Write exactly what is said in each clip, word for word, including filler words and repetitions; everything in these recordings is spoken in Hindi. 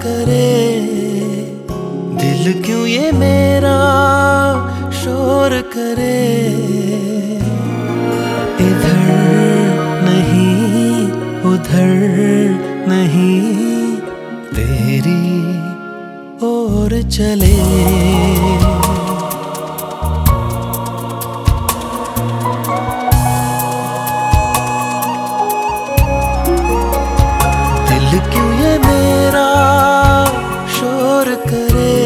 करे, दिल क्यों ये मेरा शोर करे। इधर नहीं उधर नहीं, तेरी ओर चले। दिल क्यों ये मेरा शोर करे,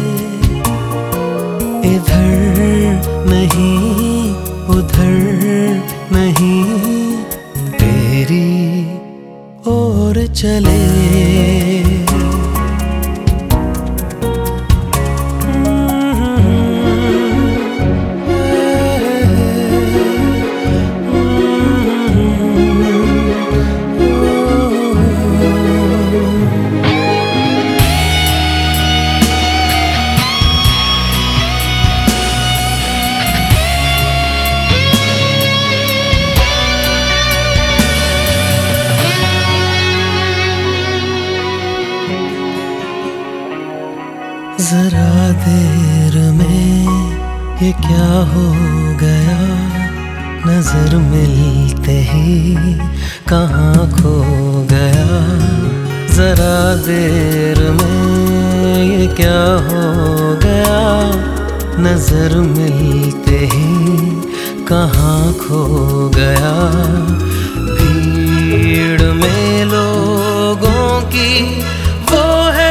इधर नहीं उधर नहीं, तेरी ओर चले। जरा देर में ये क्या हो गया, नजर मिलते ही कहाँ खो गया। जरा देर में ये क्या हो गया, नजर मिलते ही कहाँ खो गया। भीड़ में लोगों की वो है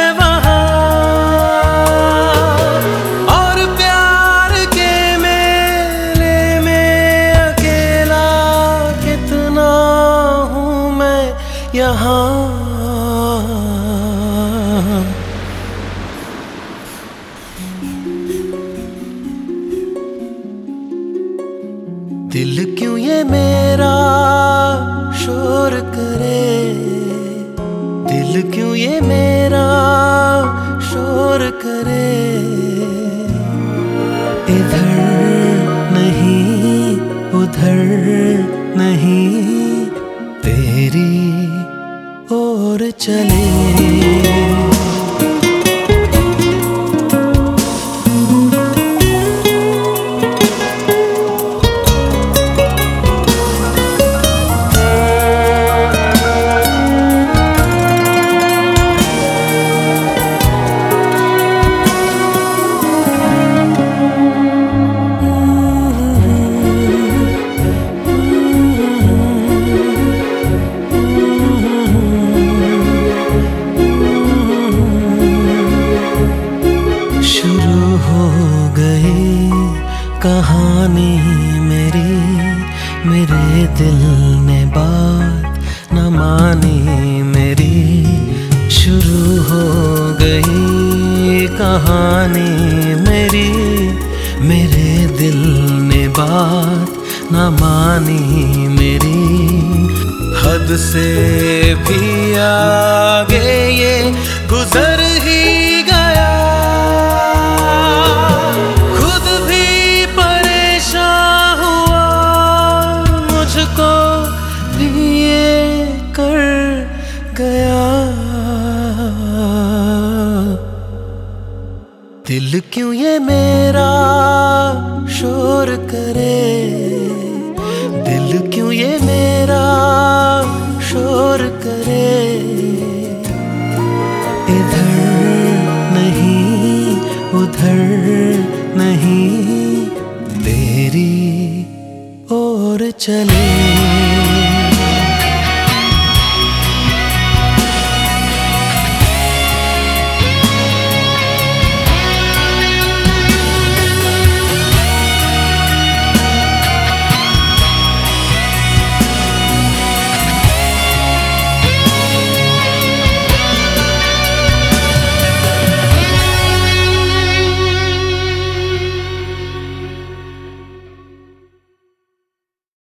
यहाँ। दिल क्यों ये मेरा शोर करे, दिल क्यों ये मेरा शोर करे। इधर नहीं उधर नहीं, तेरी ओर चले। कहानी मेरी, मेरे दिल ने बात न मानी मेरी। शुरू हो गई कहानी मेरी, मेरे दिल ने बात न मानी मेरी। हद से भी आगे ये गुजर ही गया, मुझको भी ये कर गया। दिल क्यों ये मेरा शोर करे, दिल क्यों ये मेरा शोर करे। इधर नहीं उधर नहीं, तेरी ओर चले।